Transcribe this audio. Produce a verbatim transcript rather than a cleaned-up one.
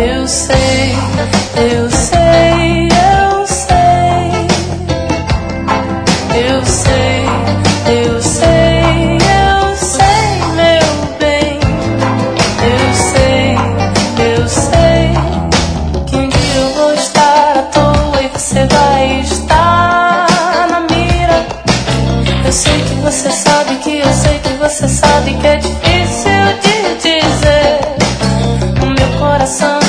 Eu sei, eu sei, eu sei. Eu sei, eu sei, eu sei, meu bem. Eu sei, eu sei que um dia eu vou estar à toa e você vai estar na mira. Eu sei que você sabe que eu sei que você sabe que é difícil de dizer. O meu coração